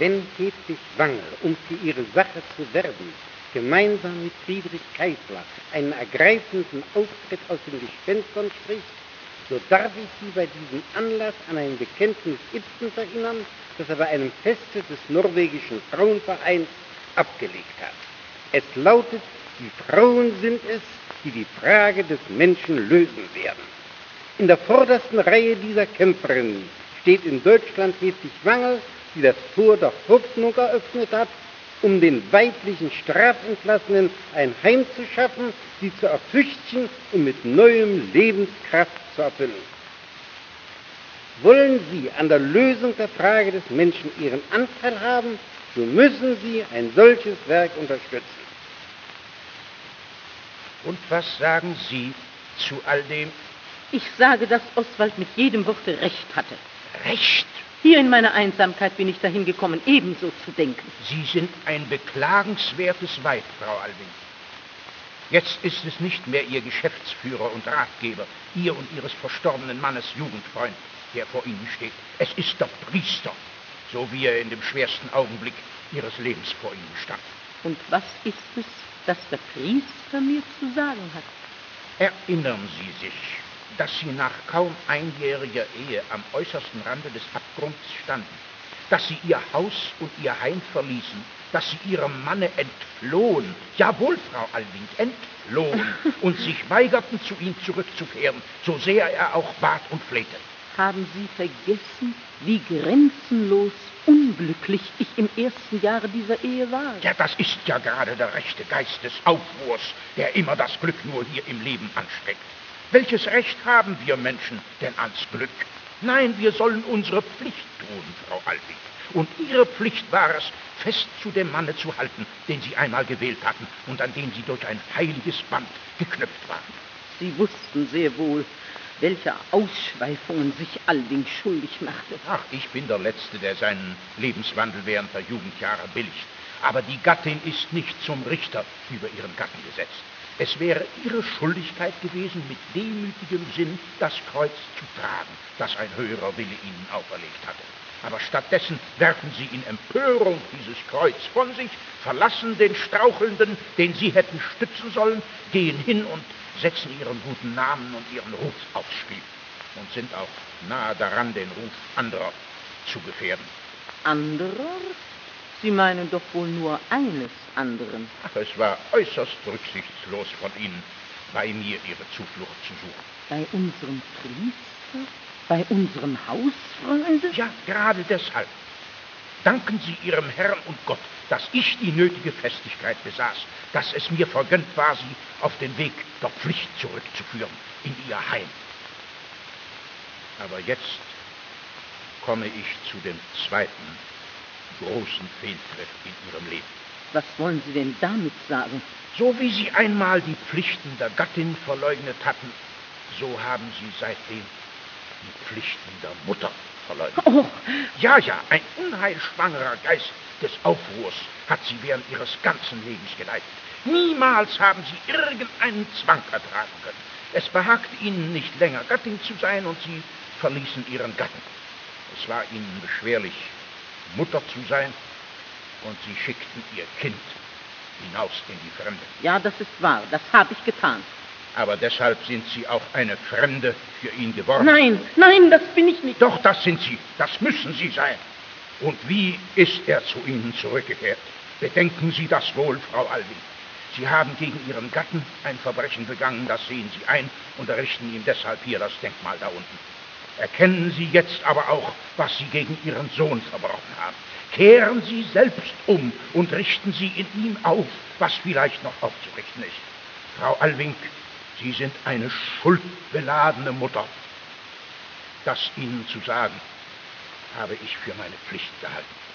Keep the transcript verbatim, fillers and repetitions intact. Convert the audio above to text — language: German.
Wenn Hedwig Wangel, um für ihre Sache zu werben, gemeinsam mit Friedrich Keisler einen ergreifenden Auftritt aus den Gespenstern spricht, so darf ich Sie bei diesem Anlass an ein Bekenntnis Ibsens erinnern, das er bei einem Feste des norwegischen Frauenvereins abgelegt hat. Es lautet, die Frauen sind es, die die Frage des Menschen lösen werden. In der vordersten Reihe dieser Kämpferinnen steht in Deutschland Hedwig Wangel, die das Tor der Hoffnung eröffnet hat, um den weiblichen Strafentlassenen ein Heim zu schaffen, sie zu ertüchtigen und mit neuem Lebenskraft zu erfüllen. Wollen Sie an der Lösung der Frage des Menschen Ihren Anteil haben, so müssen Sie ein solches Werk unterstützen. Und was sagen Sie zu all dem? Ich sage, dass Oswald mit jedem Worte Recht hatte. Recht? Hier in meiner Einsamkeit bin ich dahin gekommen, ebenso zu denken. Sie sind ein beklagenswertes Weib, Frau Alwin. Jetzt ist es nicht mehr Ihr Geschäftsführer und Ratgeber, Ihr und Ihres verstorbenen Mannes Jugendfreund, der vor Ihnen steht. Es ist der Priester, so wie er in dem schwersten Augenblick Ihres Lebens vor Ihnen stand. Und was ist es, das der Priester mir zu sagen hat? Erinnern Sie sich, dass Sie nach kaum einjähriger Ehe am äußersten Rande des Abgrunds standen, dass Sie Ihr Haus und Ihr Heim verließen, dass Sie Ihrem Manne entflohen, jawohl, Frau Alwin, entflohen, und sich weigerten, zu ihm zurückzukehren, so sehr er auch bat und flehte. Haben Sie vergessen, wie grenzenlos unglücklich ich im ersten Jahre dieser Ehe war? Ja, das ist ja gerade der rechte Geist des Aufruhrs, der immer das Glück nur hier im Leben anstreckt. Welches Recht haben wir Menschen denn ans Glück? Nein, wir sollen unsere Pflicht tun, Frau Alwin. Und Ihre Pflicht war es, fest zu dem Manne zu halten, den Sie einmal gewählt hatten und an den Sie durch ein heiliges Band geknüpft waren. Sie wussten sehr wohl, welche Ausschweifungen sich Alwin schuldig machte. Ach, ich bin der Letzte, der seinen Lebenswandel während der Jugendjahre billigt. Aber die Gattin ist nicht zum Richter über ihren Gatten gesetzt. Es wäre Ihre Schuldigkeit gewesen, mit demütigem Sinn das Kreuz zu tragen, das ein höherer Wille Ihnen auferlegt hatte. Aber stattdessen werfen Sie in Empörung dieses Kreuz von sich, verlassen den Strauchelnden, den Sie hätten stützen sollen, gehen hin und setzen Ihren guten Namen und Ihren Ruf aufs Spiel und sind auch nahe daran, den Ruf anderer zu gefährden. Anderer? Sie meinen doch wohl nur eines anderen. Ach, es war äußerst rücksichtslos von Ihnen, bei mir Ihre Zuflucht zu suchen. Bei unserem Priester? Bei unserem Hausfreunde? Ja, gerade deshalb. Danken Sie Ihrem Herrn und Gott, dass ich die nötige Festigkeit besaß, dass es mir vergönnt war, Sie auf den Weg der Pflicht zurückzuführen, in Ihr Heim. Aber jetzt komme ich zu dem zweiten großen Fehltritt in Ihrem Leben. Was wollen Sie denn damit sagen? So wie Sie einmal die Pflichten der Gattin verleugnet hatten, so haben Sie seitdem die Pflichten der Mutter verleugnet. Oh. Ja, ja, ein unheilschwangerer Geist des Aufruhrs hat Sie während Ihres ganzen Lebens geleitet. Niemals haben Sie irgendeinen Zwang ertragen können. Es behagte Ihnen nicht länger Gattin zu sein und Sie verließen Ihren Gatten. Es war Ihnen beschwerlich, Mutter zu sein, und Sie schickten Ihr Kind hinaus in die Fremde. Ja, das ist wahr, das habe ich getan. Aber deshalb sind Sie auch eine Fremde für ihn geworden. Nein, nein, das bin ich nicht. Doch, das sind Sie, das müssen Sie sein. Und wie ist er zu Ihnen zurückgekehrt? Bedenken Sie das wohl, Frau Alwin. Sie haben gegen Ihren Gatten ein Verbrechen begangen, das sehen Sie ein und errichten ihm deshalb hier das Denkmal da unten. Erkennen Sie jetzt aber auch, was Sie gegen Ihren Sohn verbrochen haben. Kehren Sie selbst um und richten Sie in ihm auf, was vielleicht noch aufzurichten ist. Frau Alwin, Sie sind eine schuldbeladene Mutter. Das Ihnen zu sagen, habe ich für meine Pflicht gehalten.